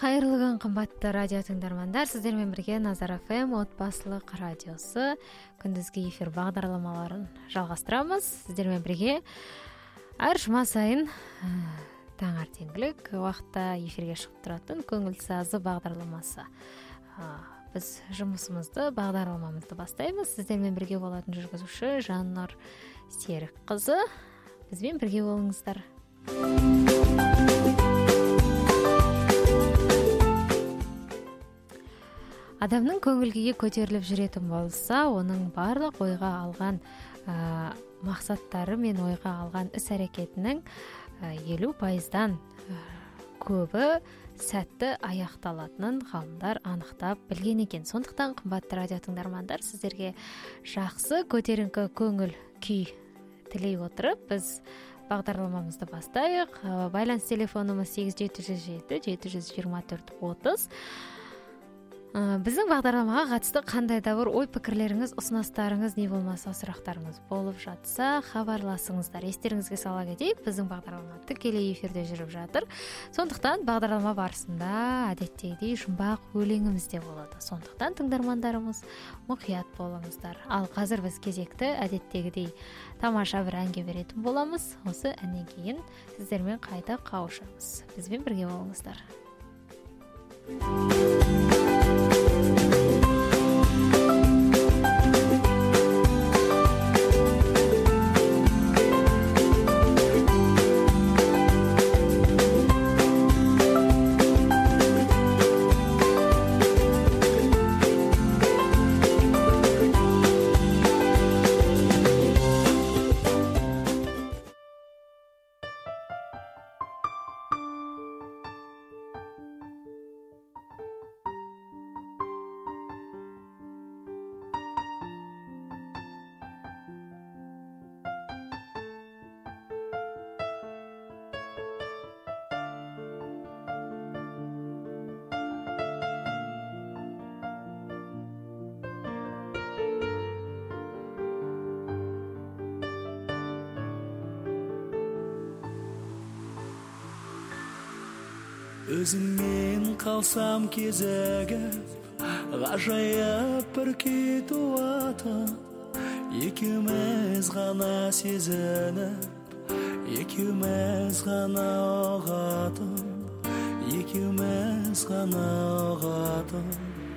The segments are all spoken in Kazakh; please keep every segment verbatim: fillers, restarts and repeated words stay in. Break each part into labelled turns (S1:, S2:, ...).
S1: Кайырлы күн кымбаттуу радио тыңдармандар, сиздер менен бирге Назар эф эм отбасылык радиосу күндүзгү эфир багдарламаларын жалгастырабыз. Сиздер менен бирге ар жума сайын таңертеңгилик убакытта эфирге чыгып туратын көңүл сазы багдарламасы. Биз жумушубузду, багдарламамызды баштайбыз. Сиздер менен бирге болатын жүргүзүүчү Жаннар Серик кызы. Биз менен бирге болуңуздар. Адамдын көңүл күйү көтөрүлүп жүрөтүн болса, онун баардык ойга алган максаттары менен ойга алган ис-аракетинин элүү пайыздан көбү сәтті аякталатынын ғалымдар аныктап билген экен. Сондуктан кымбаттуу радио тыңдармандар, сиздерге жакшы көтөрүнкү көңүл күй тилей отуруп, биз багдарламамызды баштайык. Байланыш телефонумуз сегиз жети жүз жети жети жүз жыйырма төрт отуз. Биздин багдарламага катышты кандай да бир ой пикирлериңиз, усунустарыңыз, не болмаса сурактарыңыз болуп жатса, кабарласыңыздар. Эстериңизге сала кетейик, биздин багдарлама тикелей эфирде жүрүп жатыр. Сондуктан багдарлама барысында адеттегидей жумбак өлеңимиз де болот. Сондуктан тыңдармандарыбыз мукуят болуңуздар. Ал азыр биз кезекте адеттегидей тамаша бир әнге беретін боламыз. Осы әннен кейін сіздермен қайта қауышамыз. Бізбен бірге болыңыздар.
S2: Өзіңмен қалсам кезігіп, ғажайып бір күй туатын, екеуміз ғана сезініп, екеуміз ғана ұғатын, екеуміз ғана ұғатын.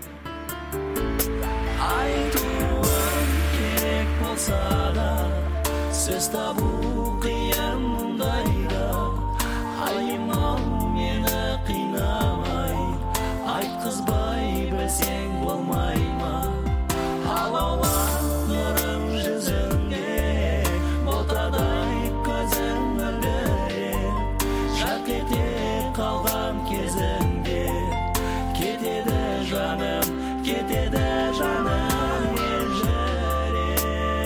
S2: Айтуым керек болса да, сөз табу қиын мұндайда. Айымау мені қинамай, айтқызбай білсең болмай ма? Алаулап нұрым жүзіңде, ботадай көзің мөлдіреп, жарқ ете қалған кезіңде, кетеді жаным, кетеді жаным елжіреп.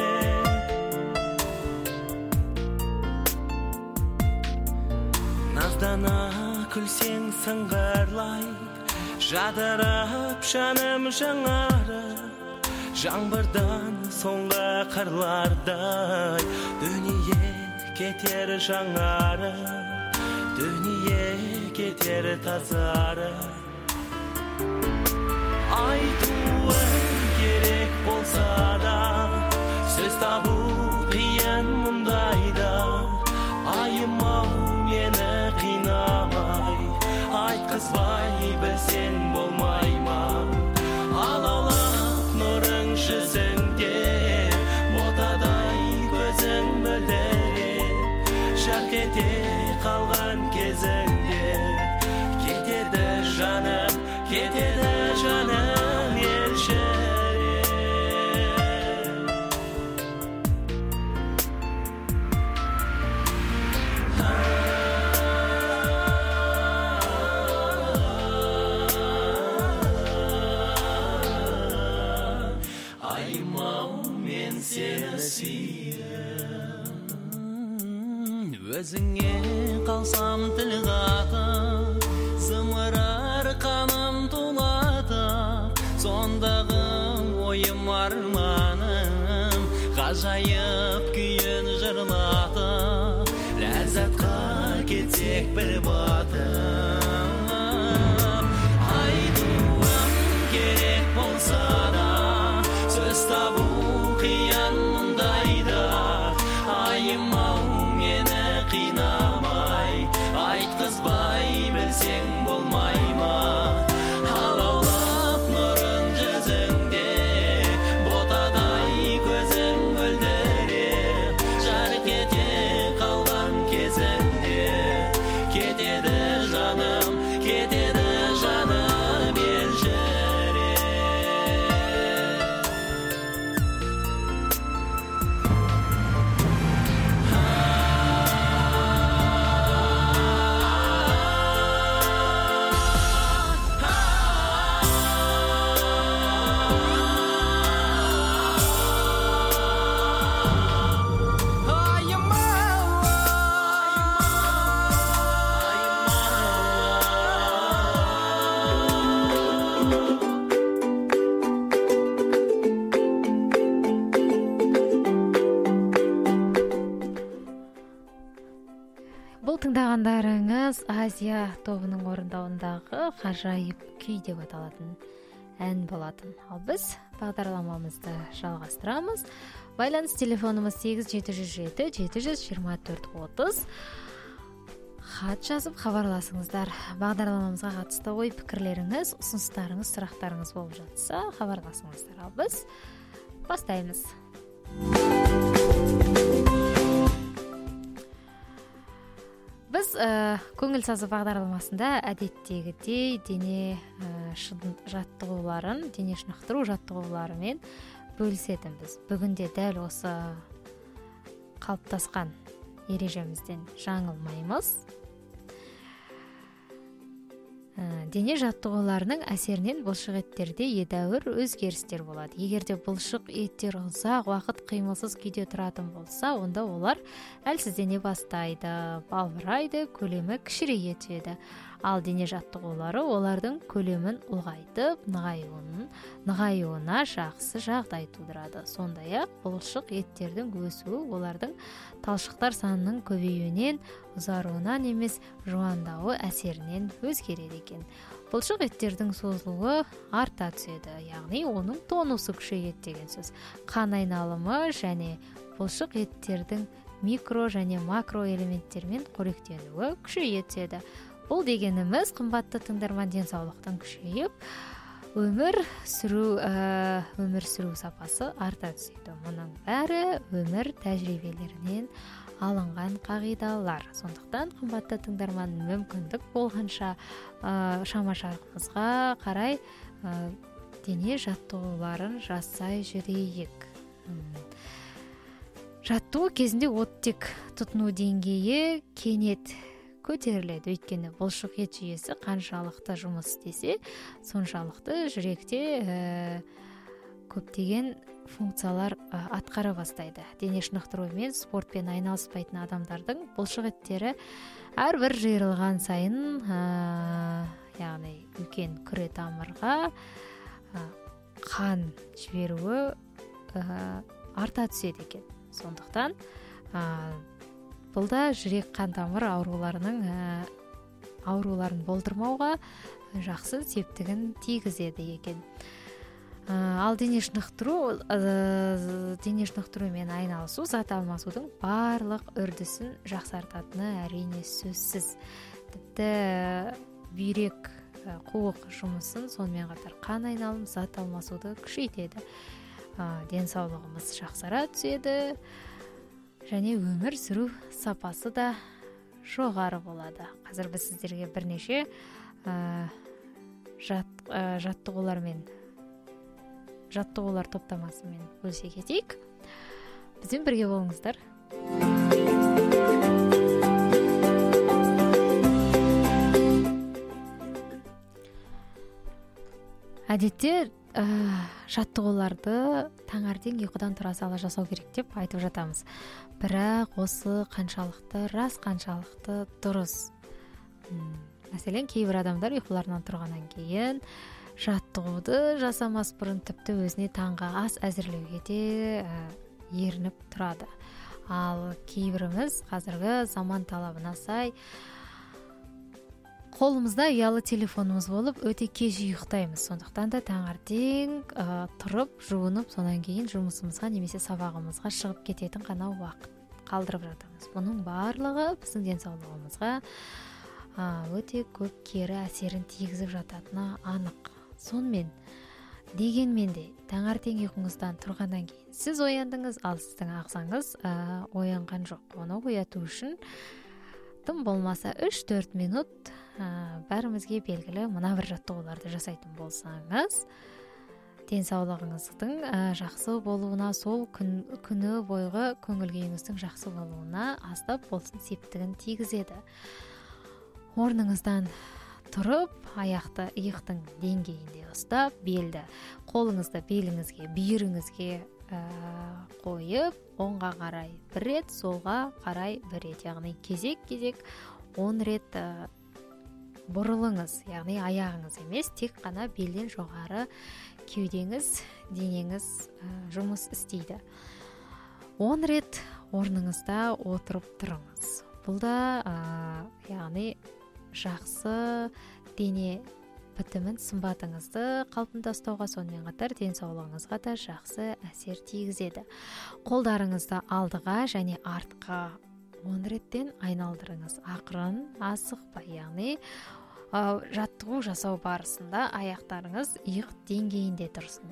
S2: Наздана күлсең сыңғырлай, жадырап жаным жаңарып, жаңбырдан соңғы қырлардай, дүние кетер жаңарып, дүние кетер тазарып. Айтуым керек болса да, сөз табу қиын мұндайда. Айымау мені қинамай, айтқызбай білсең болмай ма? Алаулап нұрың жүзіңде, ботадай көзің мөлдіреп, жарқ ете қалған кезіңде, кетеді жаным, кетеді жаным елжіреп. Өзіңе қалсам тіл қатып, зымырар қаным тулатып, сондағы ойым арманым, ғажайып күйін жырлатып, ләззатқа кетсек бір батып.
S1: тыңдағаныңыз Азия тобының орындауындағы ғажайып күй деп аталатын ән болатын. Ал біз бағдарламамызды жалғастырамыз. Байланыс телефонымыз сегіз жеті жүз жеті жеті жүз жиырма төрт отыз. Хат жазып хабарласыңыздар. Бағдарламамызға қатысты ой пікірлеріңіз, ұсыныстарыңыз, сұрақтарыңыз болып жатса, хабарласыңыздар. Ал біз бастаймыз. Біз ә, көңіл сазы бағдарламасында әдеттегідей дене ә, жаттығуларын, дене шынықтыру жаттығуларымен бөлісетінбіз. Бүгінде дәл осы қалыптасқан ережемізден жаңылмаймыз. Дене жаттығуларының әсерінен бұлшық еттерде едәуір өзгерістер болады. Егер де бұлшық еттер ұзақ уақыт қимылсыз күйде тұратын болса, онда олар әлсіздене бастайды, балбырайды, көлемі кішірейе түседі. Ал дене жаттығулары олардың көлемін ұлғайтып, нығаюын, нығаюына жақсы жағдай тудырады. Сондай-ақ бұлшық еттердің өсуі олардың талшықтар санының көбеюінен, ұзаруынан емес, жуандауы әсерінен өзгереді екен. Бұлшық еттердің созылуы арта түседі, яғни оның тонусы күшейеді деген сөз. Қан айналымы және бұлшық еттердің микро және макро элементтермен қоректенуі күшейе түседі. Бұл дегеніміз қымбатты тыңдарман, денсаулықтың күшейіп, өмір сүру ә, өмір сүру сапасы арта түседі. Мұның бәрі өмір тәжірибелерінен алынған қағидалар. Сондықтан қымбатты тыңдарман, мүмкіндік болғанша ә, шама-шарқымызға қарай ә, дене жаттығуларын жасай жүрейік. Жаттығу кезінде оттек тұтыну деңгейі кенет көтеріледі. Өйткені бұлшық ет жүйесі қаншалықты жұмыс істесе, соншалықты жүректе ә, көптеген функциялар ә, атқара бастайды. Дене шынықтырумен, спортпен айналыспайтын адамдардың бұлшық еттері әрбір жиырылған сайын, ә, яғни үлкен күре тамырға ә, қан жіберуі ә, арта түседі екен. Сондықтан ә, бұл да жүрек қан тамыр ауруларының ә, ауруларын болдырмауға жақсы септігін тигізеді екен. Ә, ал дене шынықтыру ә, дене шынықтырумен айналысу зат алмасудың барлық үрдісін жақсартатыны әрине сөзсіз. Тіпті бүйрек ә, қуық жұмысын, сонымен қатар қан айналым, зат алмасуды күшейтеді. Ә, денсаулығымыз жақсара түседі. Және өмір сүру сапасы да жоғары болады. Қазір біз сіздерге бірнеше ә, жат, ә, жаттығулар мен жаттығулар топтамасымен бөлісе кетейік. Бізбен бірге болыңыздар. Әдетте ә, жаттығуларды таңертең ұйқыдан тұра сала жасау керек деп айтып жатамыз. Бірақ осы қаншалықты рас, қаншалықты дұрыс. Мәселен, кейбір адамдар ұйқыларынан тұрғаннан кейін жаттығуды жасамас бұрын тіпті өзіне таңғы ас әзірлеуге де ә, ерініп тұрады. Ал кейбіріміз қазіргі заман талабына сай қолымызда ұялы телефонымыз болып, өте кеш ұйықтаймыз. Сондықтан да таңертең ә, тұрып, жуынып, сонан кейін жұмысымызға немесе сабағымызға шығып кететін ғана уақыт қалдырып жатамыз. Бұның барлығы біздің денсаулығымызға ә, өте көп кері әсерін тигізіп жататыны анық. Сонымен, дегенмен де таңертең ұйқыңыздан тұрғаннан кейін сіз ояндыңыз, ал сіздің ағзаңыз ә, оянған жоқ. Оны ояту үшін тым болмаса үш-төрт минут ә, бәрімізге белгілі мына бір жаттығуларды жасайтын болсаңыз, денсаулығыңыздың ә, жақсы болуына, сол күн, күні бойғы көңіл күйіңіздің жақсы болуына аздап болсын септігін тигізеді. Орныңыздан тұрып, аяқты иықтың деңгейінде ұстап, белді қолыңызды беліңізге, бүйіріңізге ә, қойып, оңға қарай бір рет, солға қарай бір рет, яғни кезек-кезек он рет ә, бұрылыңыз, яғни аяғыңыз емес, тек қана белден жоғары кеудеңіз, денеңіз ә, жұмыс істейді. он рет орныңызда отырып тұрыңыз. Бұл да ә, яғни жақсы дене бітімін, сымбатыңызды қалпында ұстауға, сонымен қатар денсаулығыңызға да жақсы әсер тигізеді. Қолдарыңызды алдыға және артқа он реттен айналдырыңыз. Ақырын, асықпай, яғни жаттығу жасау барысында аяқтарыңыз иық деңгейінде тұрсын.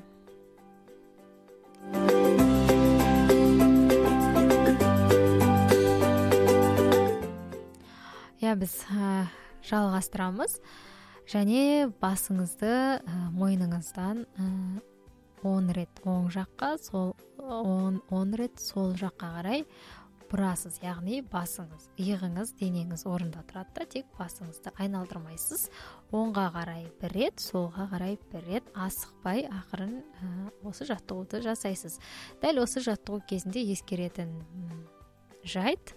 S1: Я біз жалғастырамыз. Және басыңызды мойныңыздан он рет оң жаққа, сол он рет сол жаққа қарай бұрасыз. Яғни басыңыз, иығыңыз, денеңіз орында тұрады да, тек басыңызды айналдырмайсыз. Оңға қарай бір рет, солға қарай бір рет, асықпай, ақырын осы жаттығуды жасайсыз. Дәл осы жаттығу кезінде ескеретін жайт,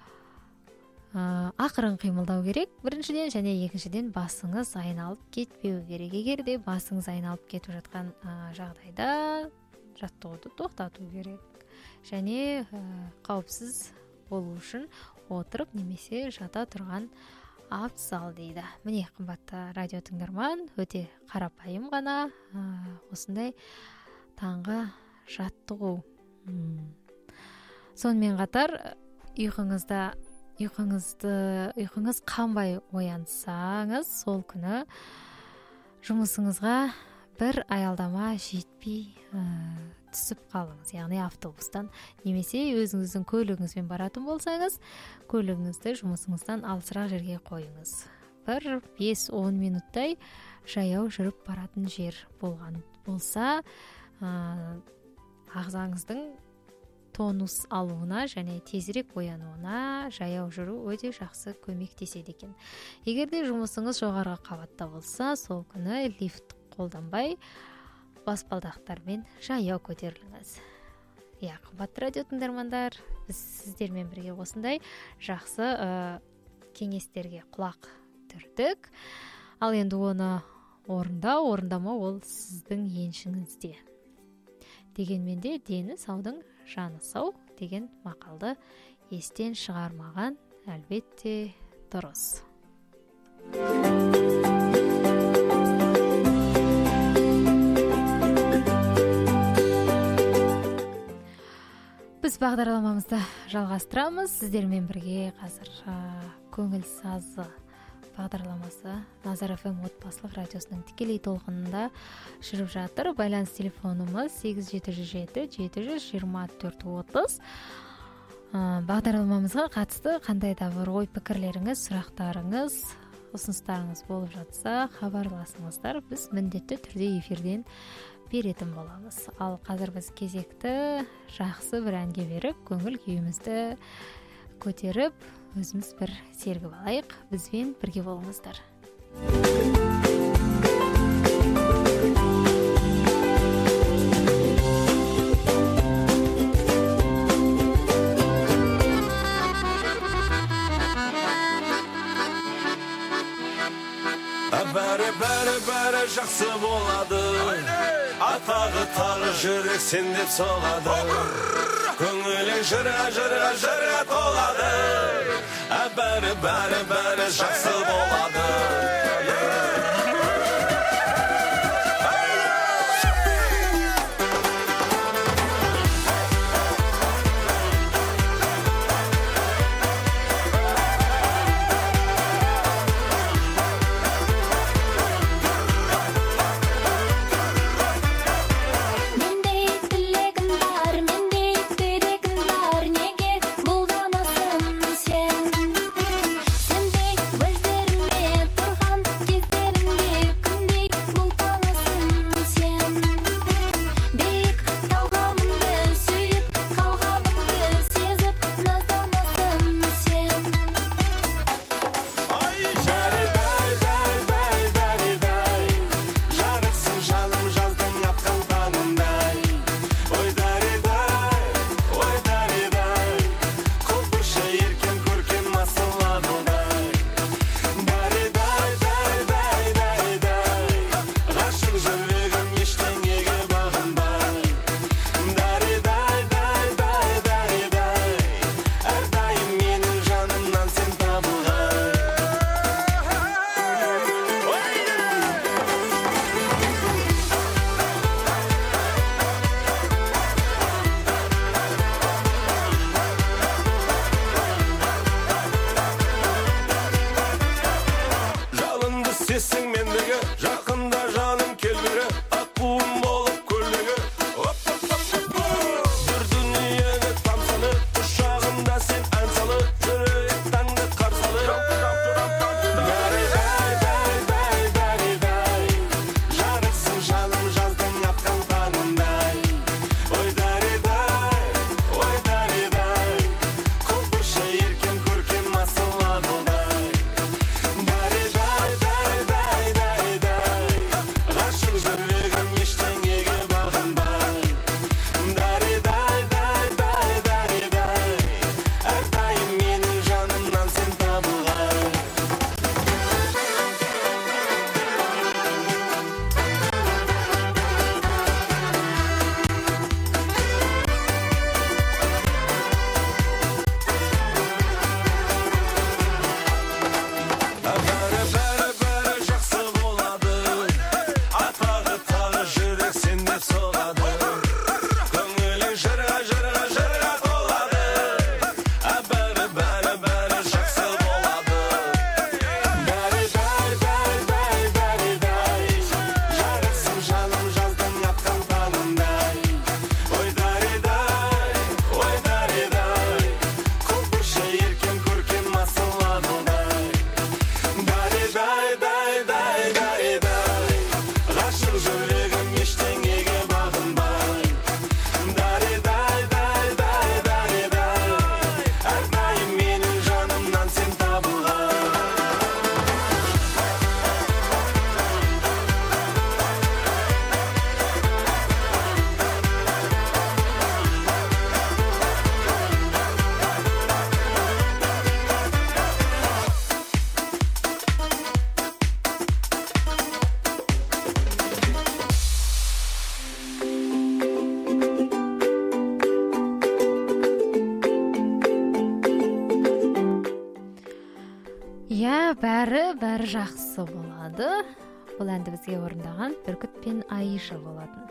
S1: ақырын қимылдау керек біріншіден, және екіншіден басыңыз айналып кетпеу керек. Егер де басыңыз айналып кетіп жатқан жағдайда жаттығуды тоқтату керек. Және қауіпсіз болу үшін отырып немесе жата тұрған абзал дейді. Міне, қымбатты радио тыңдарман, өте қарапайым ғана осындай таңғы жаттығу. Сонымен қатар ұйқыңызда ұйқыңызды ұйқыңыз қанбай оянсаңыз, сол күні жұмысыңызға бір аялдама жетпей түсіп қалыңыз. Яғни автобустан немесе өзіңіздің көлігіңізбен баратын болсаңыз, көлігіңізді жұмысыңыздан алысырақ жерге қойыңыз. Бір бес он минуттай жаяу жүріп баратын жер болған болса, ағзаңыздың тонус алуына және тезірек оянуына жаяу жүру өте жақсы көмектеседі екен. Егер де жұмысыңыз жоғарғы қабатта болса, сол күні лифт қолданбай баспалдақтармен жаяу көтеріліңіз. Я, қымбатты радио тыңдармандар, біз сіздермен бірге осындай жақсы ә, кеңестерге құлақ түрдік. Ал енді оны орындау, орындамау ол сіздің еншіңізде. Дегенмен де дені саудың жаны сау деген мақалды естен шығармаған әлбетте дұрыс. Біз бағдарламамызды жалғастырамыз. Сіздермен бірге қазір көңіл сазы бағдарламасы Назар эф эм отбасылық радиосының тікелей толқынында жүріп жатыр. Байланыс телефонымыз сегіз жеті жүз жеті жеті жүз жиырма төрт отыз. Бағдарламамызға қатысты қандай да бір ой пікірлеріңіз, сұрақтарыңыз, ұсыныстарыңыз болып жатса, хабарласыңыздар. Біз міндетті түрде эфирден беретін боламыз. Ал қазір біз кезекті жақсы бір әнге беріп, көңіл күйімізді көтеріп, өзіміз бір сергіп алайық. Бізбен бірге болыңыздар.
S3: Бәрі бәрі бәрі жақсы болады, атағы тағы жүрек сен деп соғады, көңілің жыра жыра жыра толады. Бәрі бәрі бәрі жақсы болады.
S4: Сендей білдірме тұрған
S1: бәрі бәрі жақсы болады. Бұл әнді бізге орындаған Бүркіт пен Айша болатын.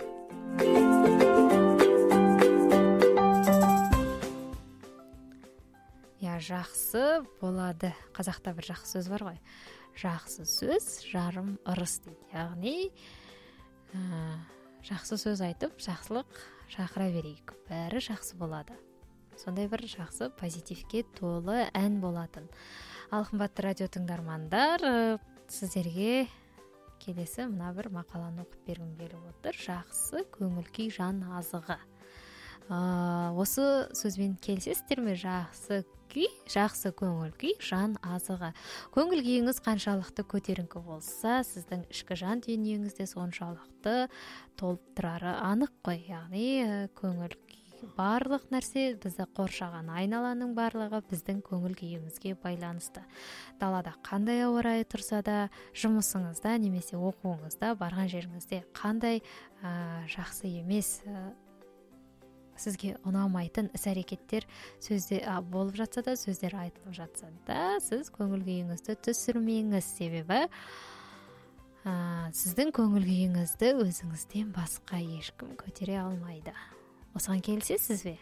S1: Я, жақсы болады. Қазақта бір жақсы сөз бар ғой. Жақсы сөз жарым ырыс дейді. Яғни ә, жақсы сөз айтып, жақсылық шақыра берейік. Бәрі жақсы болады. Сондай бір жақсы позитивке толы ән болатын. Ал қымбатты радио тыңдармандар, сіздерге келесі мына бір мақаланы оқып бергім келіп отыр. Жақсы көңіл күй жан азығы. Ә, осы сөзбен келісесіздер ме? Жақсы күй, жақсы көңіл күй жан азығы. Көңіл күйіңіз қаншалықты көтеріңкі болса, сіздің ішкі жан дүниеңізде соншалықты толып тұрары анық қой. Яғни көңіл күй, барлық нәрсе, бізді қоршаған айналаның барлығы біздің көңіл күйімізге байланысты. Далада қандай ауа райы тұрса да, жұмысыңызда немесе оқуыңызда, барған жеріңізде қандай ә, жақсы емес, ә, сізге ұнамайтын іс-әрекеттер сөзде ә, болып жатса да, сөздер айтылып жатса да, сіз көңіл күйіңізді түсірмеңіз. Себебі ә, сіздің көңіл күйіңізді өзіңізден басқа ешкім көтере алмайды. Осыған келісесіз бе?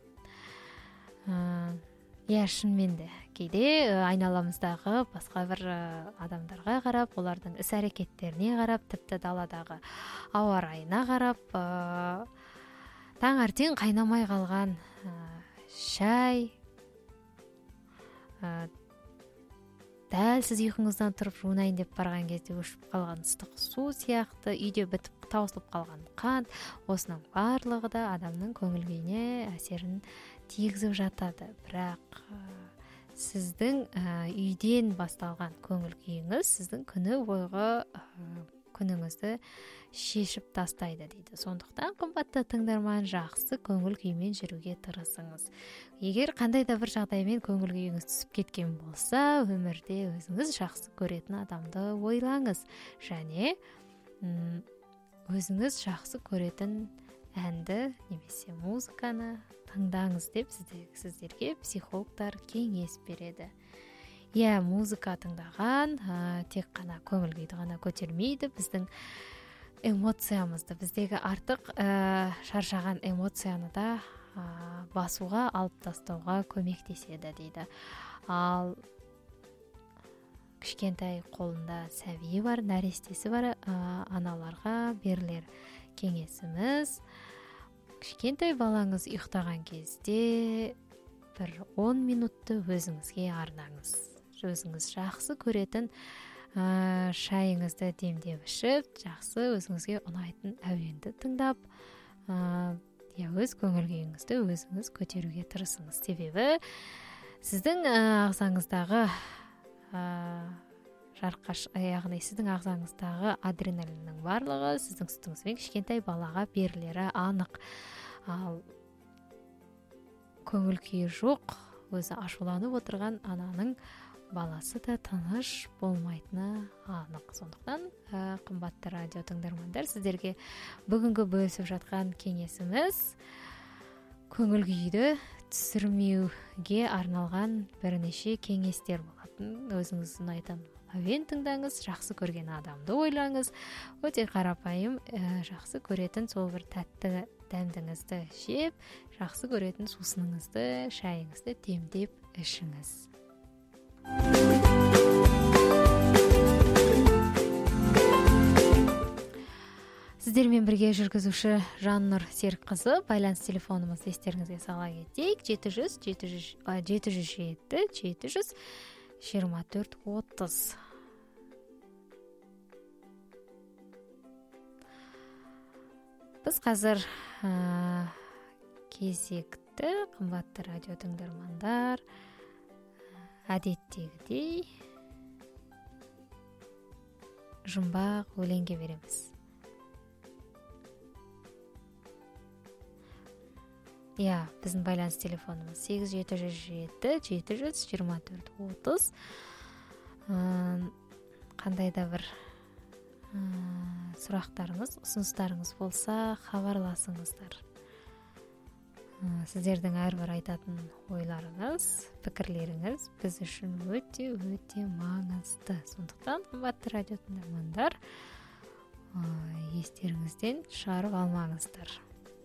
S1: Иә, шынымен де кейде айналамыздағы басқа бір адамдарға қарап, олардың іс-әрекеттеріне қарап, тіпті даладағы ауа райына қарап, таңертең қайнамай қалған шай, дәл сіз ұйқыңыздан тұрып жуынайын деп барған кезде өшіп қалған ыстық су сияқты, үйде бітіп таусылып қалған қант, осының барлығы да адамның көңіл күйіне әсерін тигізіп жатады. Бірақ сіздің үйден басталған көңіл күйіңіз сіздің күні бойғы күніңізді шешіп тастайды дейді. Сондықтан қымбатты тыңдарман, жақсы көңіл күймен жүруге тырысыңыз. Егер қандай да бір жағдаймен көңіл күйіңіз түсіп кеткен болса, өмірде өзіңіз жақсы көретін адамды ойлаңыз, және өзіңіз жақсы көретін әнді немесе музыканы тыңдаңыз деп сіздерге психологтар кеңес береді. Иә, музыка тыңдаған ә, тек қана көңіл күйді ғана көтермейді, біздің эмоциямызды, біздегі артық ә, шаршаған эмоцияны да ә, басуға, алып тастауға көмектеседі дейді. Ал кішкентай қолында сәби бар, нәрестесі бар ә, аналарға берілер кеңесіміз, кішкентай балаңыз ұйықтаған кезде бір он минутты өзіңізге арнаңыз. Өзіңіз жақсы көретін ә, шайыңызды демдеп ішіп, жақсы өзіңізге ұнайтын әуенді тыңдап, ә, я, өз көңіл күйіңізді өзіңіз көтеруге тырысыңыз. Себебі сіздің ә, ағзаңыздағы ә, жарқаш, яғни сіздің ағзаңыздағы адреналиннің барлығы сіздің сүтіңізбен кішкентай балаға берілері анық. Ал көңіл күйі жоқ, өзі ашуланып отырған ананың баласы да тыныш болмайтыны анық. Сондықтан ә, қымбатты радио тыңдармандар, сіздерге бүгінгі бөлісіп жатқан кеңесіміз көңіл күйді түсірмеуге арналған бірнеше кеңестер болатын. Өзіңіз ұнайтын әуен тыңдаңыз, жақсы көрген адамды ойлаңыз, өте қарапайым, ә, жақсы көретін сол бір тәтті дәмдіңізді жеп, жақсы көретін сусыныңызды, шайыңызды демдеп ішіңіз. Сіздермен бірге жүргізуші Жаннұр Серікқызы. Байланыс телефонымызды естеріңізге сала кетейік: жеті жүз жеті жүз жеті жеті жүз жиырма төрт отыз. Біз қазір ә, кезекті қымбатты радио тыңдармандар, әдеттегідей жұмбақ өлеңге береміз. Иә, біздің байланыс телефонымыз сегіз жеті жүз жеті жеті жүз жиырма төрт отыз. Қандай да бір сұрақтарыңыз, ұсыныстарыңыз болса, хабарласыңыздар. Сіздердің әрбір айтатын ойларыңыз, пікірлеріңіз біз үшін өте өте маңызды. Сондықтан қымбатты радио тыңдармандар, естеріңізден шығарып алмаңыздар.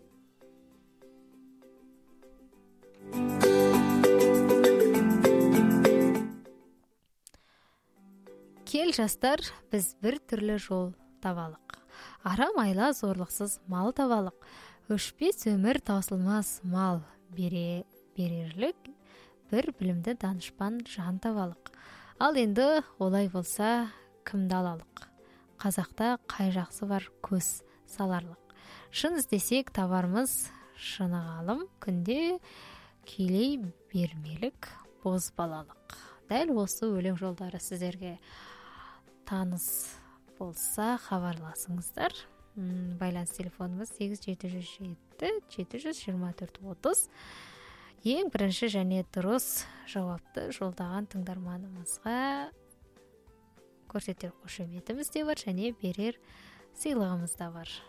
S1: Кел жастар, біз бір түрлі жол табалық. Арам айла зорлықсыз мал табалық. Өшпес өмір таусылмас мал бере берерлік, бір білімді данышпан жан табалық. Ал енді олай болса кімді алалық? Қазақта қай жақсы бар көз саларлық. Шын іздесек табармыз шыны ғалым, күнде келей бермелік боз балалық. Дәл осы өлең жолдары сіздерге таныс болса хабарласыңыздар. Байланыс телефонымыз сегіз жеті жүз жеті жеті жүз жиырма төрт отыз. Ең бірінші және дұрыс жауапты жолдаған тыңдарманымызға көрсетер қошеметіміз де бар, және берер сыйлығымыз да бар.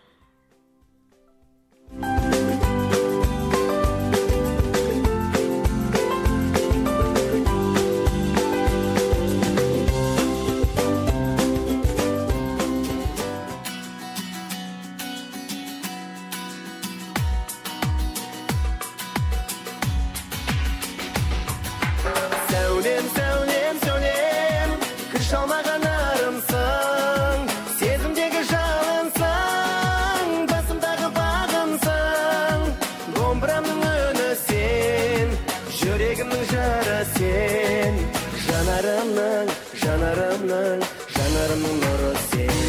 S4: Жанарымның, жанарымның, жанарымның нұры сен.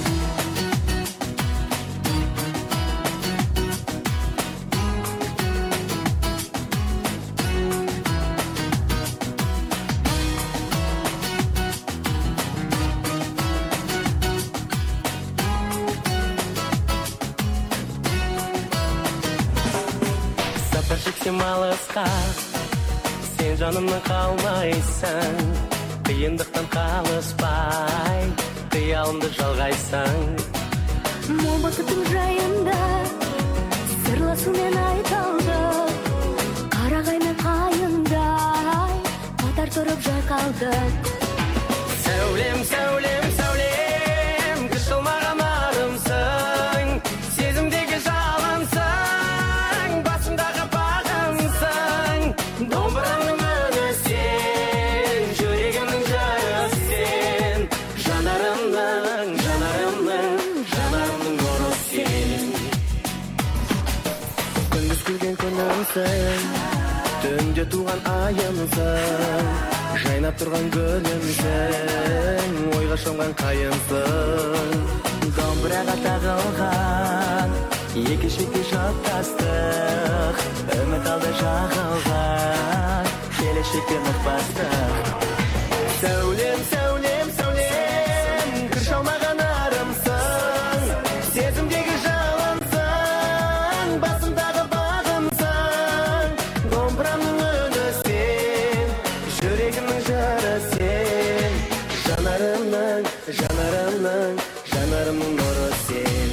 S4: Сапар шексем алысқа, сен жанымнан қалмайсың, қиындықтан қалыспай, қиялымды жалғайсың.
S5: Мол бақытың жайында сырласумен айталды, қарағаймен қайыңдай қатар тұрып жайқалдық.
S4: Сәулем, сәулем, сәулем, қышылмаған арымсың, сезімдегі жалынсың, басымдағы бағымсың, домбырамның үні сен, жүрегімнің жары сен, жанарымның, жанарымның, жанарымның нұры сен. Күндіз күлген күнімсің, түнде туған айымсың, жайнап тұрған гүлімсің, ойға шомған қайымсың. Домбыраға тағылған екі шекте жаттастық, үміт алды жағылған келешекте нық бастық. Сәулем, сәулем, сәулем, кір шалмаған арымсың, сезімдегі жалынсың, басымдағы бағымсың, домбырамның үні сен, жүрегімнің жары сен, жанарымның, жанарымның, жанарымның нұры сен.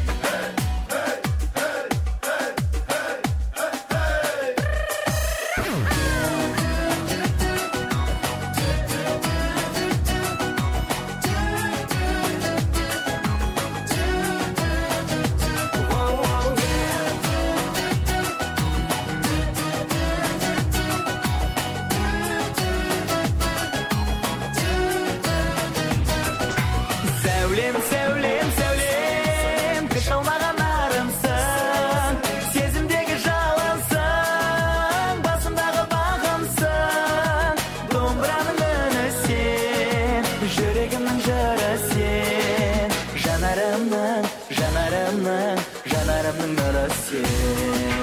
S4: Сәулем, сәулем, сәулем, кір шалмаған арымсың, сезімдегі жалынсың, басымдағы бағымсың, домбыраның үні сен, жүрегімнің жыры сен, жанарымның, жанарымның, жанарымның нұры сен.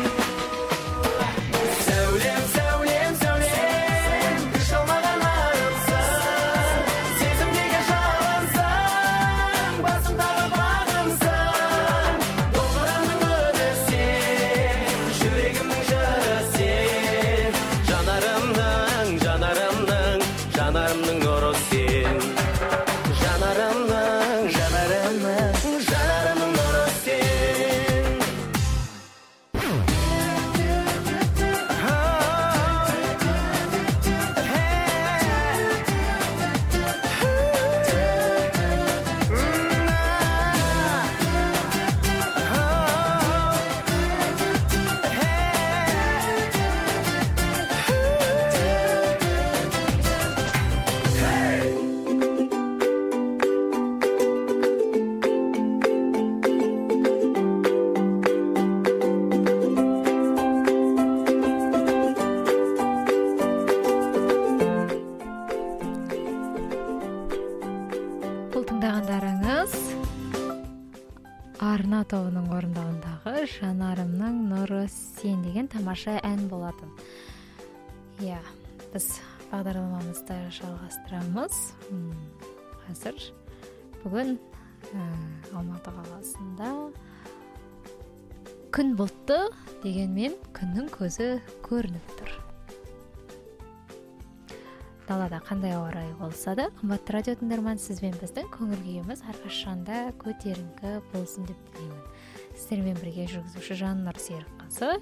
S4: Сәулем, сәулем, сәулем, кір шалмаған арымсың, сезімдегі жалынсың, басымдағы бағымсың, домбыраның үні сен, жүрегімнің жыры сен, жанарымның, жанарымның, жанарымның нұры сен. Жанарымның, жанарымның, жанарымның нұры сен.
S1: Ана тобының орындауындағы Жанарымның нұры сен деген тамаша ән болатын. Иә, біз бағдарламамызды жалғастырамыз. Қазір бүгін Алматы қаласында күн бұлтты, дегенмен күннің көзі көрініп тұр. Далада қандай ауа райы болса да, қымбатты радио тыңдарман, сізбен біздің көңіл күйіміз әрқашанда көтеріңкі болсын деп тілеймін. Сіздермен бірге жүргізуші Жаннұр Серікқызы.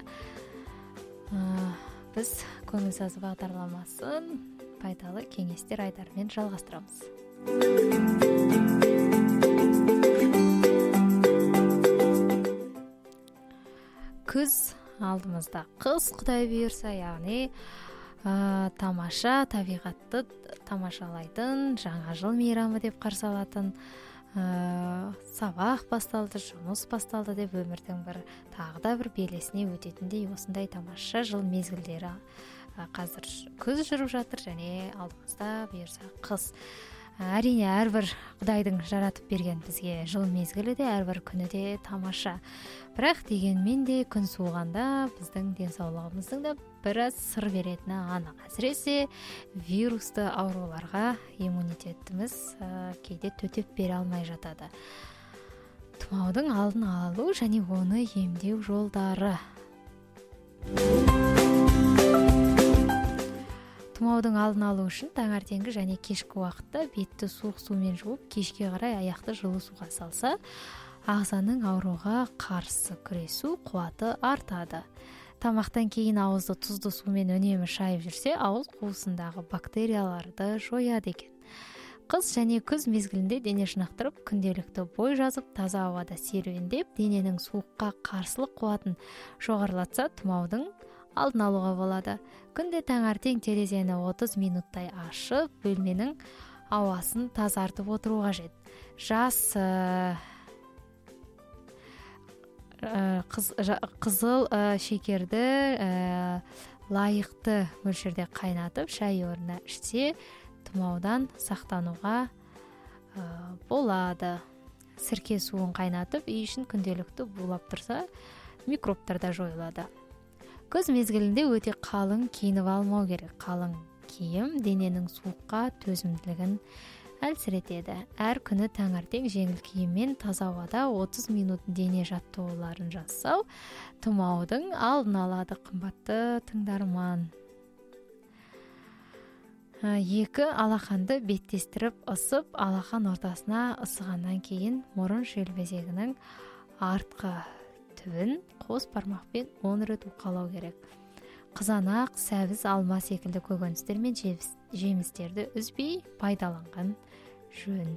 S1: Біз көңіл сазы бағдарламасын пайдалы кеңестер айдарымен жалғастырамыз. Күз алдымызда, қыс Құдай бұйырса, яғни Ә, тамаша табиғатты тамашалайтын жаңа жыл мейрамы деп қарсы алатын, ә, сабақ басталды, жұмыс басталды деп өмірдің бір тағы да бір белесіне өтетіндей осындай тамаша жыл мезгілдері ә, қазір күз жүріп жатыр және алдымызда бұйырса қыс. Әрине, әрбір Құдайдың жаратып берген бізге жыл мезгілі де, әрбір күні де тамаша. Бірақ дегенмен де күн суығанда біздің денсаулығымыздың да біраз сыр беретіні анық. Әсіресе вирусты ауруларға иммунитетіміз ә, кейде төтеп бере алмай жатады. Тұмаудың алдын алу және оны емдеу жолдары. Тұмаудың алдын алу үшін таңертеңгі және кешкі уақытта бетті суық сумен жуып, кешке қарай аяқты жылы суға салса, ағзаның ауруға қарсы күресу қуаты артады. Тамақтан кейін ауызды тұзды сумен үнемі шайып жүрсе, ауыз қуысындағы бактерияларды жояды екен. Қыс және күз мезгілінде дене шынықтырып, күнделікті бой жазып, таза ауада серуендеп, дененің суыққа қарсылық қуатын жоғарылатса, тұмаудың алдын алуға болады. Күнде таңертең терезені отыз минуттай ашып, бөлменің ауасын тазартып отыру қажет. Жас ә, қыз, қызыл ә, шекерді ә, лайықты мөлшерде қайнатып, шай орнына ішсе, тұмаудан сақтануға ә, болады. Сірке суын қайнатып, үй ішін күнделікті булап тұрса, микробтар да жойылады. Күз мезгілінде өте қалың киініп алмау керек. Қалың киім дененің суыққа төзімділігін әлсіретеді. Әр күні таңертең жеңіл киіммен таза ауада отыз минут дене жаттығуларын жасау тұмаудың алдын алады, қымбатты тыңдарман. Екі алақанды беттестіріп ысып, алақан ортасына ысығаннан кейін мұрын желбезегінің артқы түбін қос бармақпен он рет уқалау керек. Қызанақ, сәбіз, алма секілді көкөністер мен жемістерді үзбей пайдаланған жөн.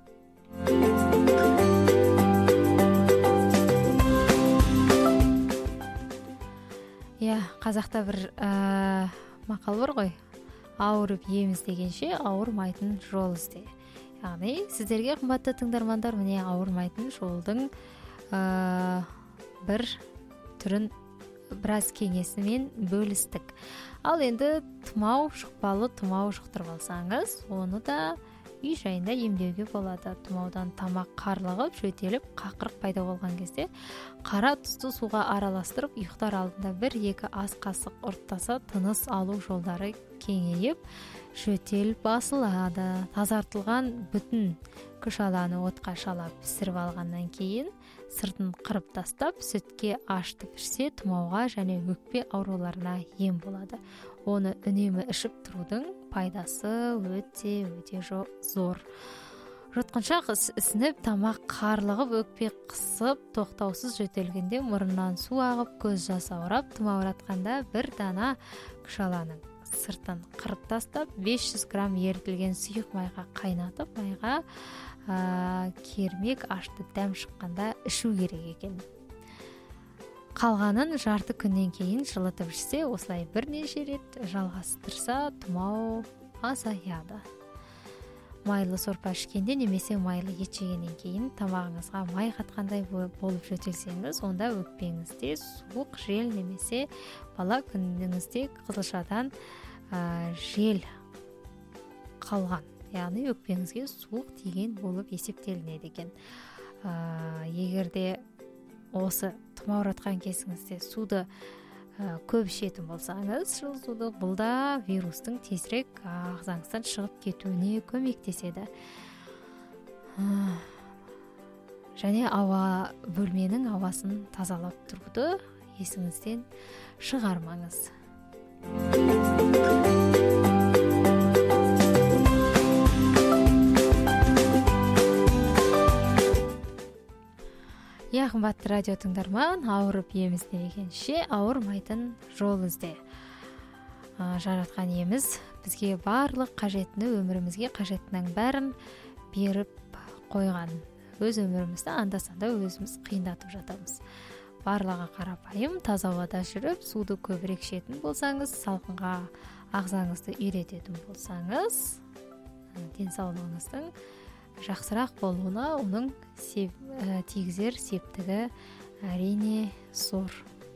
S1: Иә, қазақта бір ә, мақал бар ғой, ауырып ем іздегенше ауырмайтын жол ізде. Яғни, сіздерге қымбатты тыңдармандар, міне ауырмайтын жолдың ә, бір түрін біраз кеңесімен бөлістік. Ал енді тұмау жұқпалы тұмау жұқтырып алсаңыз, оны да үй жайында емдеуге болады. Тұмаудан тамақ қарлығып, жөтеліп, қақырық пайда болған кезде қара тұзды суға араластырып, ұйықтар алдында бір-екі ас қасық ұрттаса, тыныс алу жолдары кеңейіп, жөтел басылады. Тазартылған бүтін күшаланы отқа шалап пісіріп алғаннан кейін сыртын қырып тастап, сүтке ашытып ішсе, тұмауға және өкпе ауруларына ем болады. Оны үнемі ішіп тұрудың пайдасы өте өте зор. Жұтқыншақ ісініп, тамақ қарлығып, өкпе қысып, тоқтаусыз жөтелгенде мұрыннан су ағып, көз жас аурап, тұмауратқанда бір дана күшаланың сыртын қырып тастап, бес жүз грамм ерітілген сұйық майға қайнатып, майға ә, кермек ашты дәм шыққанда ішу керек екен. Қалғанын жарты күннен кейін жылытып ішсе, осылай бірнеше рет жалғастырса, тұмау азаяды. Майлы сорпа ішкенде немесе майлы ет жегеннен кейін тамағыңызға май қатқандай болып жөтелсеңіз, онда өкпеңізде суық жел немесе бала күніңізде қызылшадан ә, жел қалған, яғни өкпеңізге суық тиген болып есептелінеді екен. Ә, егерде осы тумауратқан кезіңізде суды көп ішетін болсаңыз, жылы суды, бұл да вирустың тезірек ағзаңыздан шығып кетуіне көмектеседі. Және ауа, бөлменің ауасын тазалап тұруды есіңізден шығармаңыз. Я қымбатты радио тыңдарман, ауырып ем іздемегенше ауырмайтын жол ізде. Жаратқан иеміз бізге барлық қажетіні, өмірімізге қажетінің бәрін беріп қойған. Өз өмірімізді анда-санда өзіміз қиындатып жатамыз. Барлығы қарапайым, таза ауада жүріп, суды көбірек ішетін болсаңыз, салқынға ағзаңызды үйрететін болсаңыз, денсаулығыңыздың жақсырақ болуына оның сеп, ә, тигізер септігі әрине зор.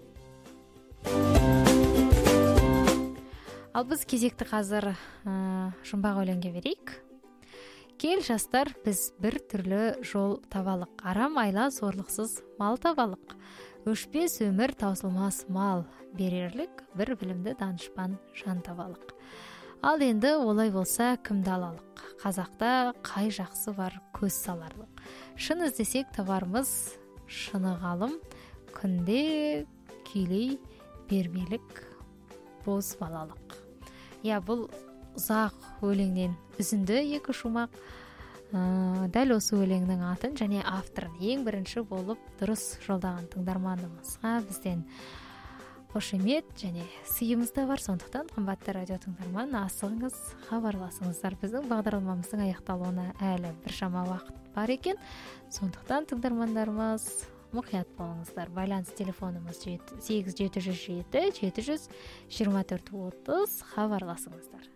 S1: Ал біз кезекті қазір ә, жұмбақ өлеңге берейік. Кел жастар, біз бір түрлі жол табалық, арам айла зорлықсыз мал табалық. Өшпес өмір, таусылмас мал, берерлік бір білімді данышпан жан табалық. Ал енді олай болса кімді алалық? Қазақта қай жақсы бар көз саларлық. Шын іздесек табармыз шыны ғалым, күнде күйлей бермелік боз балалық. Я, бұл ұзақ өлеңнен үзінді екі шумақ. Ә, дәл осы өлеңнің атын және авторын ең бірінші болып дұрыс жолдаған тыңдарманымызға бізден қошемет және сыйымыз да бар. Сондықтан қымбатты радио тыңдарман, асығыңыз, хабарласыңыздар. Біздің бағдарламамыздың аяқталуына әлі біршама уақыт бар екен. Сондықтан тыңдармандарымыз, мұқият болыңыздар. Байланыс телефонымыз сегіз жеті жүз жеті жеті жүз жиырма төрт отыз, хабарласыңыздар.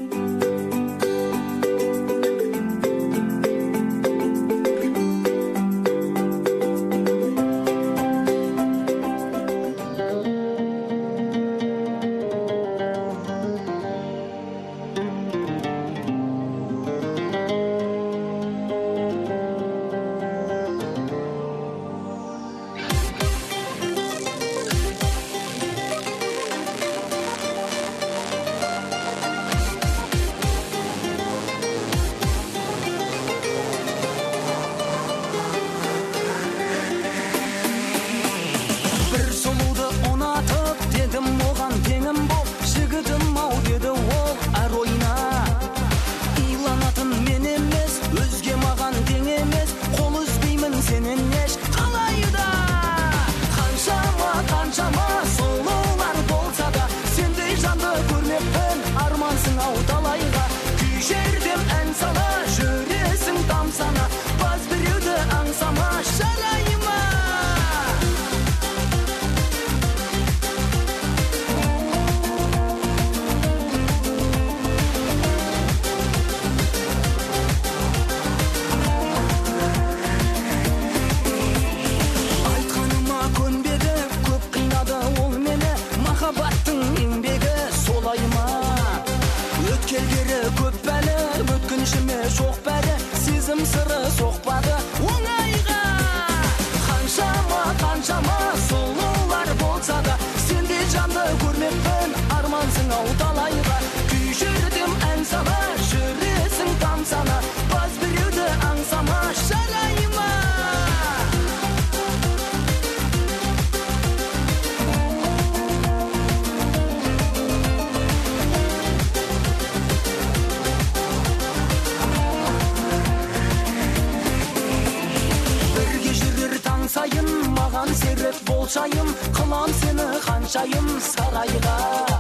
S4: болшайым, қылам сені қаншайым сарайға.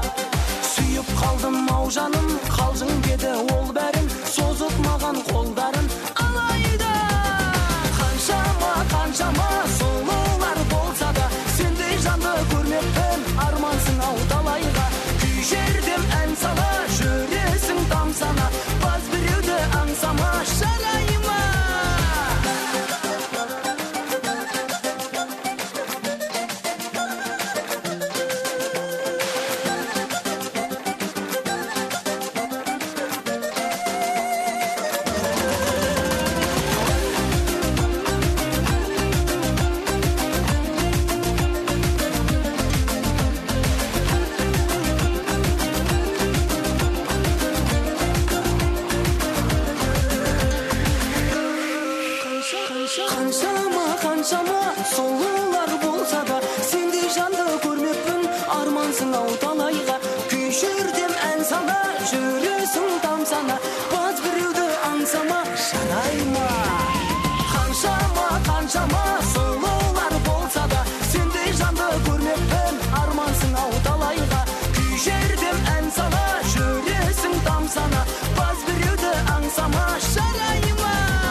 S4: Сүйіп қалдым ау жаным, қалжың деді ол бәрін, созып маған қолдарын алайда. Қаншама, қаншама сұлулар болса да, сендей жанды көрмеппін, армансың ау талайға. Күй жердем ән сала, жүресің тамсана, баз біреуді аңсама шарайыма. жүресің тамсана, баз біреуді аңсама, жарайма. Қаншама, қаншама сұлулар болса да, сендей жанды көрмеппін, армансың ау талайға. Күй жердем ән сала, жүресің тамсана, баз біреуді аңсама, жарайма.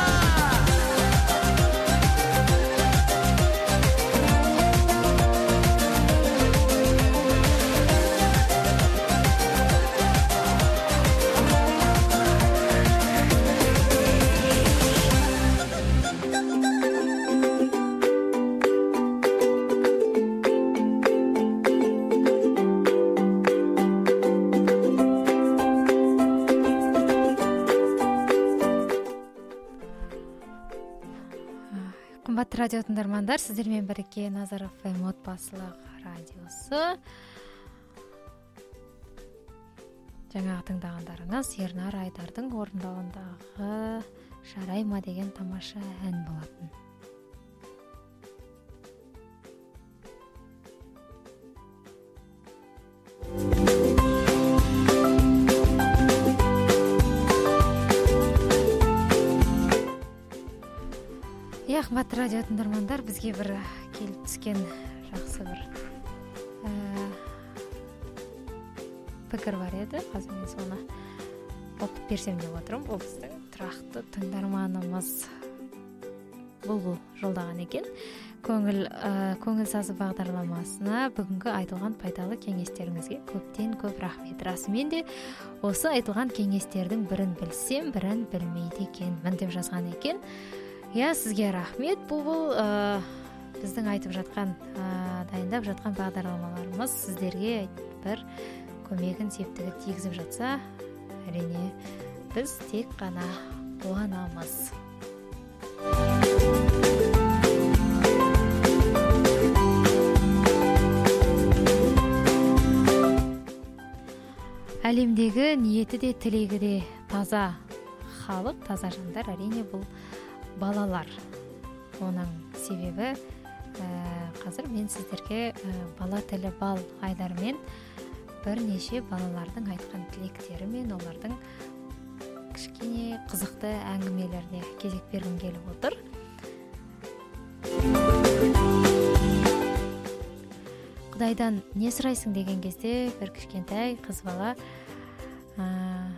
S1: Қымбатты радио тыңдармандар, сіздермен бірге Назар эф эм отбасылық радиосы. Жаңағы тыңдағандарыңыз Ернар Айдардың орындауындағы «Жарайма» деген тамаша ән болатын. Иә, қымбатты радио тыңдармандар, бізге бір келіп түскен жақсы бір ә, пікір бар еді. Қазір мен соны оқып берсем деп отырмын. Бұл біздің тұрақты тыңдарманымыз Бұлбұл жолдаған екен. Көңіл ә, көңіл сазы бағдарламасына бүгінгі айтылған пайдалы кеңестеріңізге көптен көп рахмет. Расымен де осы айтылған кеңестердің бірін білсем, бірін білмейді екенмін деп жазған екен. Я, сізге рахмет. Бұл ә, біздің айтып жатқан, ә, дайындап жатқан бағдарламаларымыз сіздерге бір көмегін, септігі тигізіп жатса, әрине біз тек қана қуанамыз. Әлемдегі ниеті де тілегі де таза халық, таза жандар, әрине бұл балалар. Оның себебі ә, қазір мен сіздерге ә, бала тілі бал айдармен бірнеше балалардың айтқан тілектері мен олардың кішкене қызықты әңгімелеріне кезек бергім келіп отыр. Құдайдан не сұрайсың деген кезде бір кішкентай қыз бала ә,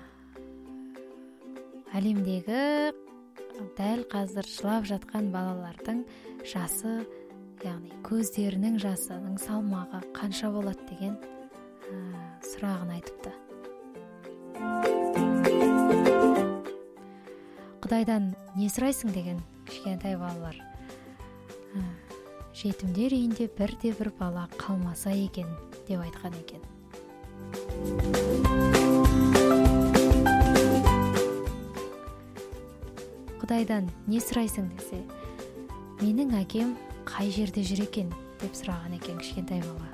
S1: әлемдегі дәл қазір жылап жатқан балалардың жасы, яғни көздерінің жасының салмағы қанша болады деген ә, сұрағын айтыпты. Құдайдан не сұрайсың деген кішкентай балалар. Ә, жетімдер үйінде бірде бір бала қалмаса екен деп айтқан екен. Құдайдан не сұрайсың десе, менің әкем қай жерде жүр екен деп сұраған екен кішкентай бала.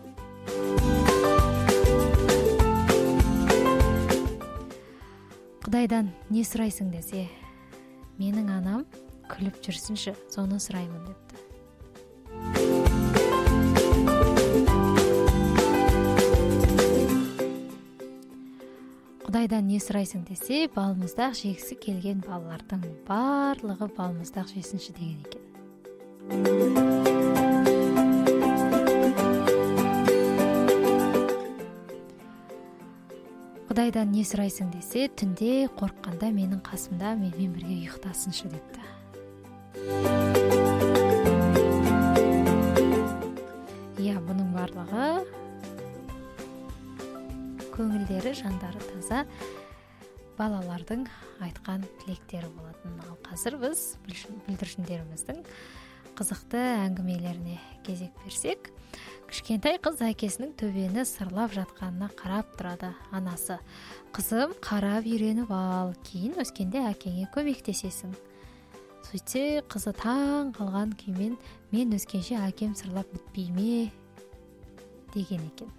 S1: Құдайдан не сұрайсың десе, менің анам күліп жүрсінші, соны сұраймын депті. Құдайдан не сұрайсың десе, балмұздақ жегісі келген балалардың барлығы балмұздақ жесінші деген екен. Құдайдан не сұрайсың десе, түнде қорыққанда менің қасымда менімен бірге ұйықтасыншы депті. Иә, бұның барлығы көңілдері, жандары таза балалардың айтқан тілектері болатын. Ал қазір біз бүлдіршіндеріміздің қызықты әңгімелеріне кезек берсек, кішкентай қыз әкесінің төбені сырлап жатқанына қарап тұрады анасы. Қызым, қарап үйреніп ал, кейін өскенде әкеңе көмектесесің. Сөйтсе, қызы таң қалған күймен, мен өскенше әкем сырлап бітпей ме деген екен.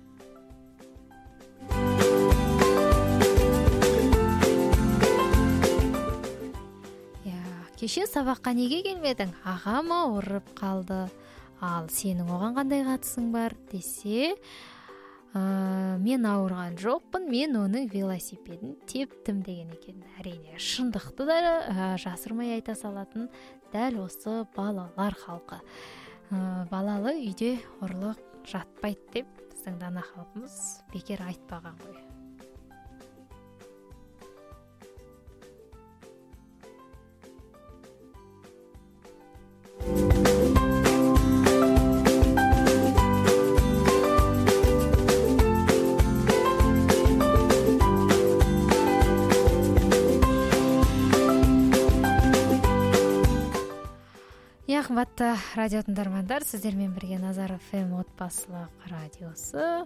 S1: Кеше сабаққа неге келмедің? Ағам ауырып қалды. Ал сенің оған қандай қатысың бар десе, мен ауырған жоқпын, мен оның велосипедін тептім деген екен. Әрине, шындықты да жасырмай айта салатын дәл осы балалар халқы. Балалы үйде ұрлық жатпайды деп біздің дана халқымыз бекер айтпаған ғой. Қымбатты радио тыңдармандар, сіздермен бірге Назар эф эм отбасылық радиосы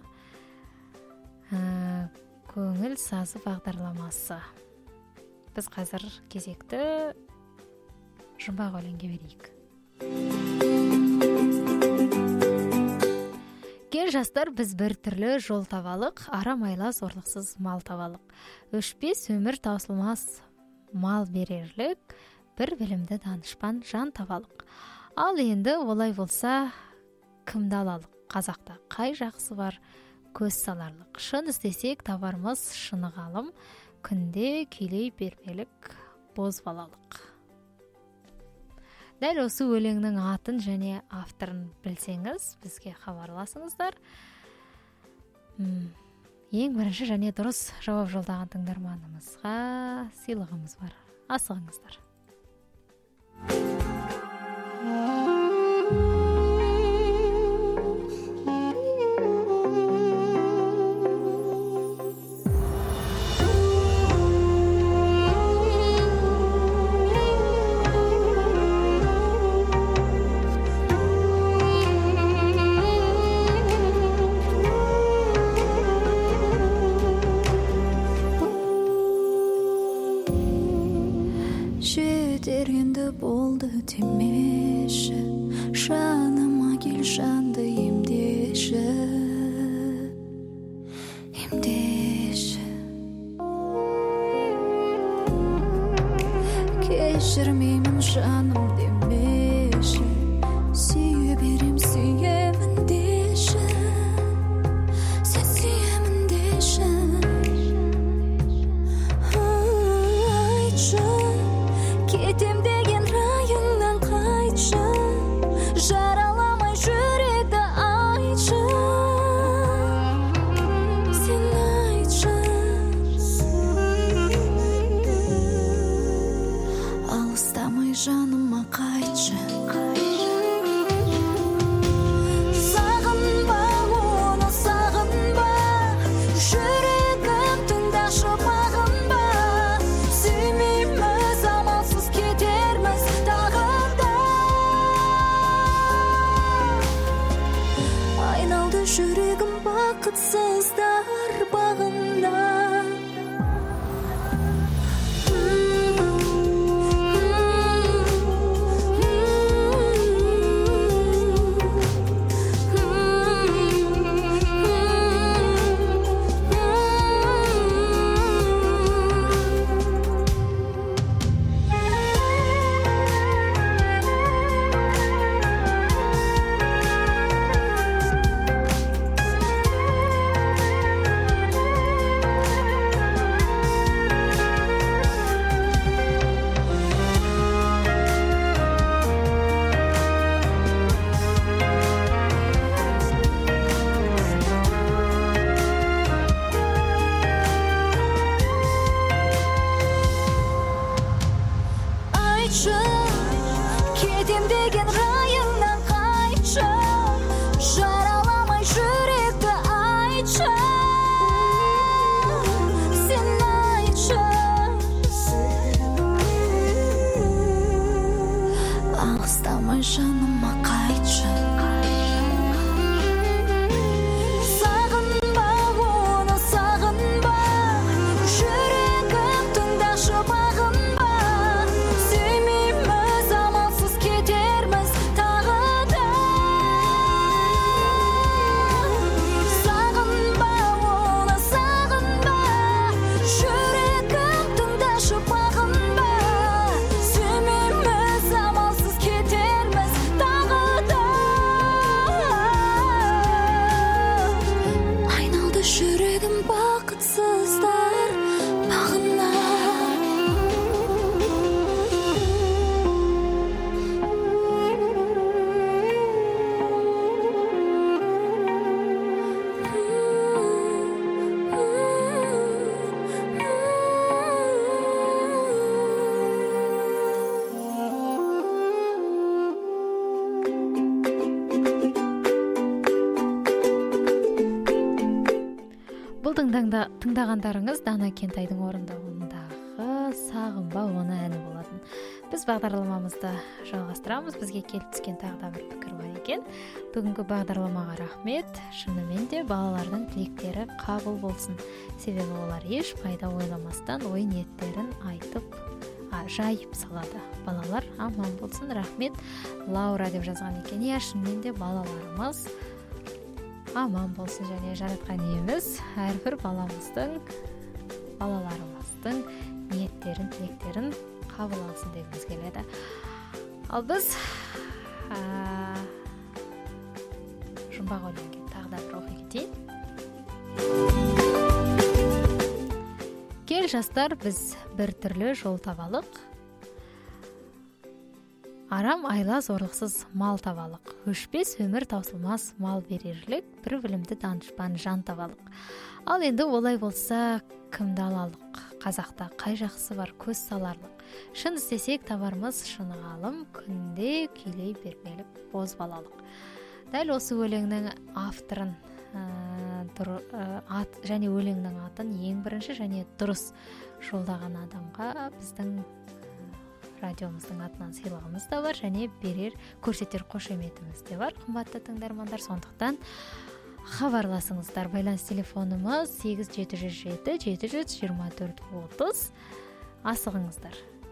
S1: көңіл сазы бағдарламасы. Біз қазір кезекті жұмбақ өлеңге берейік. Кел жастар, біз бір түрлі жол табалық, арамайла зорлықсыз мал табалық. Өшпес өмір таусылмас мал берерлік, бір білімді данышпан жан табалық. Ал енді олай болса, кімді алалық? Қазақта қай жақсы бар, көз саларлық. Шын істесек табармыз шыны ғалым, күнде күйлей бермелік боз балалық. Дәл осы өлеңнің атын және авторын білсеңіз, бізге хабарласыңыздар. Ең бірінші және дұрыс жауап жолдаған тыңдарманымызға сыйлығымыз бар. Асығыңыздар.
S5: Болды демеші, жаныма кел жанды емдеші, емдеші. Кешірмеймін жаным демеші, сүйе берем сүйемін деші, сен сүйемін деші. Айтшы, кетем деген райыңнан қайтшы, жараламай жүректі айтшы, сен айтшы. Алыстамай жаныма қайтшы. Сағынба оны, сағынба, жүрегім тыңдашы бағынба, сүймейміз амалсыз кетерміз тағы да. Айналды жүрегім бақытсыздар бағында.
S1: тыңдагандарыңыз Дана Кентайдын орундоогундагы Сагынба оны әні болатын. Біз бағдарламамызды жалғастырамыз. Бізге келіп түскен тағы да бір пікір бар екен. Бүгінгі бағдарламаға рахмет. Шынымен де балалардың тілектері қабыл болсын. Себебі олар еш пайда ойламастан ой ниеттерін айтып, жайып салады. Балалар аман болсын. Рахмет. Лаура деп жазған екен. Иә, шынымен де балаларымыз аман болсын, және жаратқан иеміз әрбір баламыздың, балаларымыздың ниеттерін, тілектерін қабыл алсын дегіміз келеді. Ал біз жұмбақ өлеңге тағы да бір оқи кетейін. Кел жастар, біз бір түрлі жол табалық. Арам айла зорлықсыз мал табалық. Өшпес өмір таусылмас мал берерлік, бір білімді данышпан жан табалық. Ал енді олай болса кімді алалық? Қазақта қай жақсы бар көз саларлық. Шын істесек табармыз шыны ғалым, күнде күйлей бермелік боз балалық. Дәл осы өлеңнің авторын және өлеңнің атын ең бірінші және дұрыс жолдаған адамға біздің радиомыздың атынан сыйлығымыз да бар, және берер көрсетер қошеметіміз де бар. Қымбатты тыңдармандар, сондықтан хабарласыңыздар. Байланыс телефонымыз сегіз жеті жүз жеті жеті жүз жиырма төрт отыз. Асығыңыздар.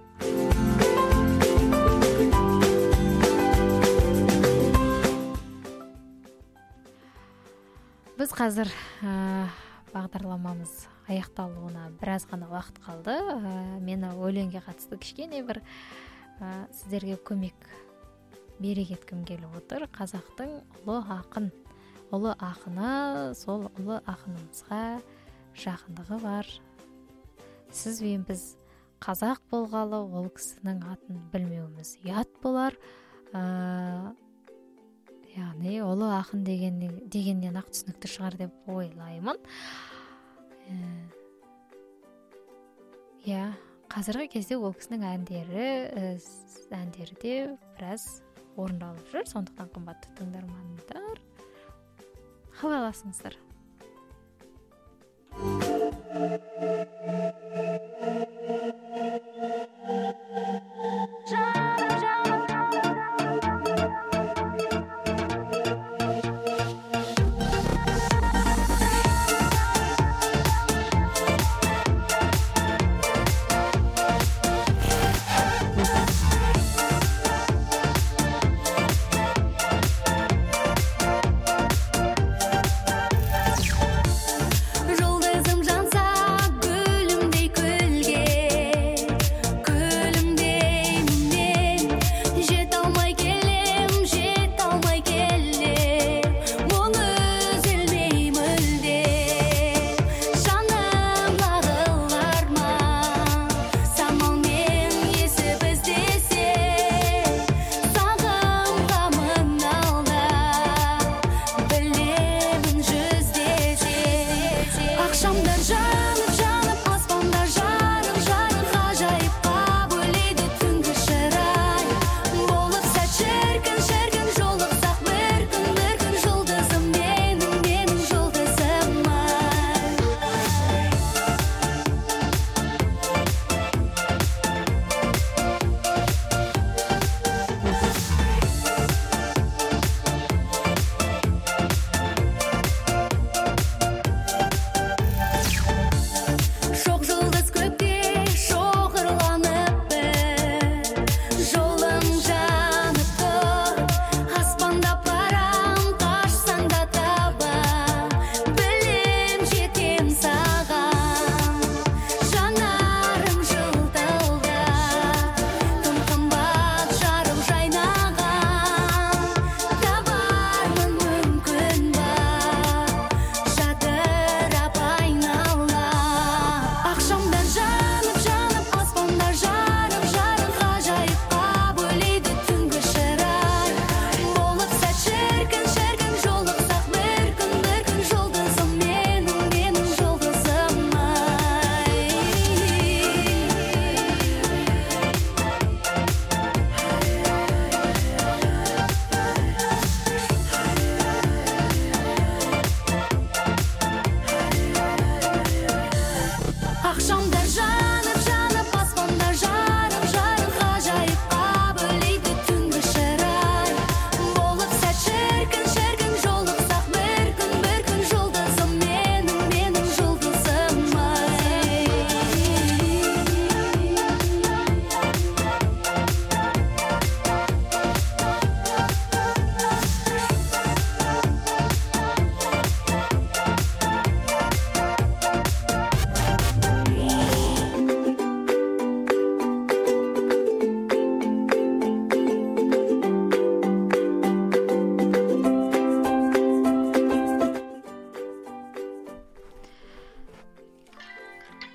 S1: Біз қазір бағдарламамыз аяқталуына біраз ғана уақыт қалды. Мені өлеңге қатысты кішкене бір сіздерге көмек бере кеткім келіп отыр. Қазақтың ұлы ақын, ұлы ақыны, сол ұлы ақынымызға жақындығы бар. Сіз бен біз қазақ болғалы ол кісінің атын білмеуіміз ұят болар. Яғни ұлы ақын дегеннен ақ түсінікті шығар деп ойлаймын. Я, қазіргі кезде ол кісінің әндері әндері де біраз орындалып жүр. Сондықтан қымбатты тыңдармандар, хабарласыңыздар.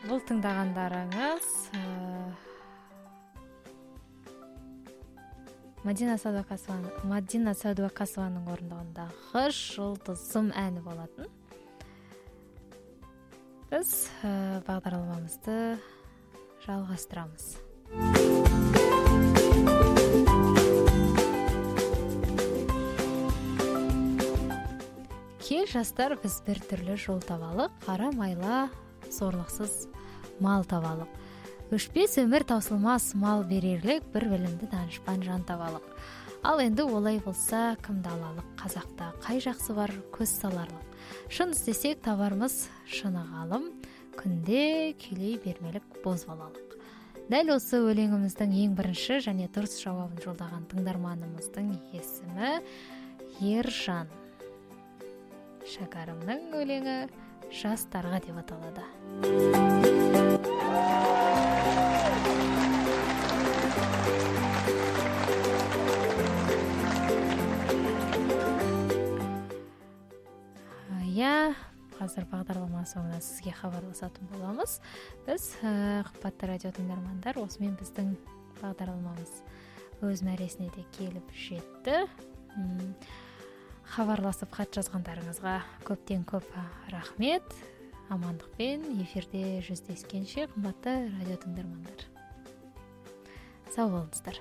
S1: Бұл тыңдағандарыңыз Мадина Садуақасованың Мадина Садуақасованың орындауындағы Жұлдызым әні болатын. Біз бағдарламамызды жалғастырамыз. Кел жастар, біз бір түрлі жол табалық, қара майла, сорлықсыз мал табалық. Өшпес өмір таусылмас мал берерлік, бір білімді данышпан жан табалық. Ал енді олай болса, кімді алалық? Қазақта қай жақсы бар, көз саларлық. Шын істесек табармыз шыны ғалым, күнде күйлей бермелік боз балалық. Дәл осы өлеңіміздің ең бірінші және дұрыс жауабын жолдаған тыңдарманымыздың есімі Ержан. Шәкәрімнің өлеңі жастарға деп аталады. Я қазір бағдарлама соңында сізге хабарласатын боламыз. Біз қымбатты радио тыңдармандар, осымен біздің бағдарламамыз өз мәресіне де келіп жетті. Хабарласып хат жазғандарыңызға көптен көп рахмет. Амандықпен эфирде жүздескенше, қымбатты радио тыңдармандар. Сау болыңыздар.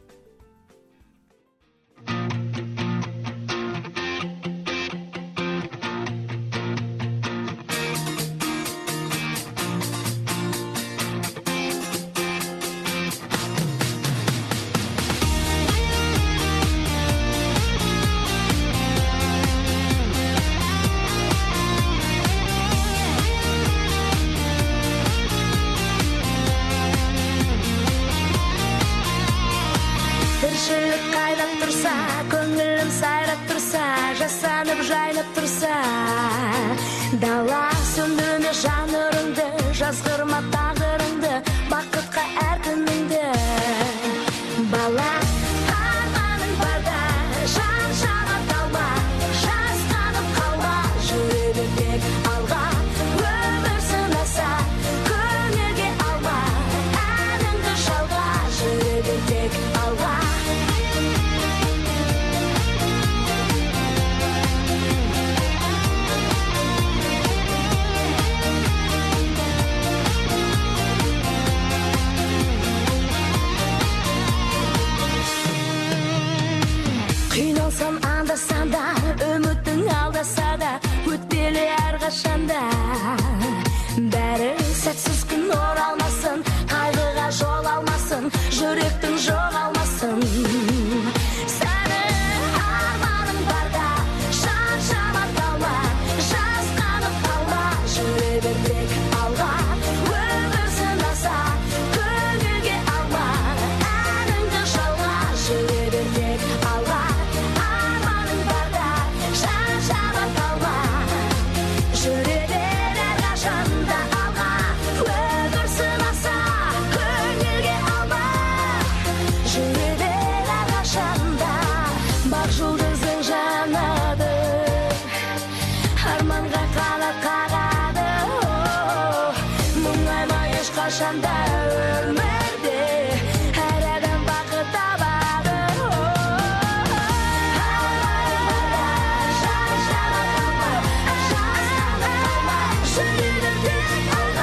S5: Жайнап тұрса, дала сөндірме жанырыңды, жазғырма тағдырыңды, бақытқа әркіміңді. Бала, арманың барда, жан жана талма, жасқанып қалма, жүре бер алға, өмір сынаса, көңілге алма, әніңді жалға, жүре бер алға. Қиналсам анда-санда, үміттің алдаса да, өтпелі әрқашанда. Бәрі сәтсіз күн оралмасын, қайғыға жол алмасын, жүректің жоғалмасын. Сәні арманың барда, жан жана талма, жасқанып қалма, жүре бер тек алға. Өмір сынаса, көңілге алма, әніңді жалға, жүре бер тек алға. Қашанда өмір